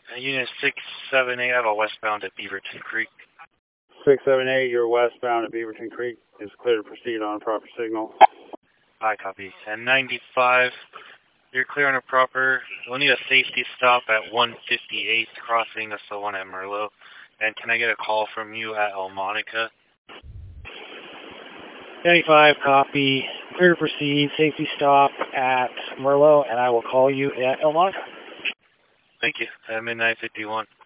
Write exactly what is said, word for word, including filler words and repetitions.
Uh, Unit six seven eight, I have a westbound at Beaverton Creek. six seven eight, you're westbound at Beaverton Creek. Is clear to proceed on a proper signal. I copy. And ninety-five, you're clear on a proper. We'll need a safety stop at one fifty-eight, crossing. That's the one at Merlot. And can I get a call from you at El Monica? ninety-five, copy. Clear to proceed. Safety stop at Merlot, and I will call you at El Monica. Thank you. At midnight fifty-one.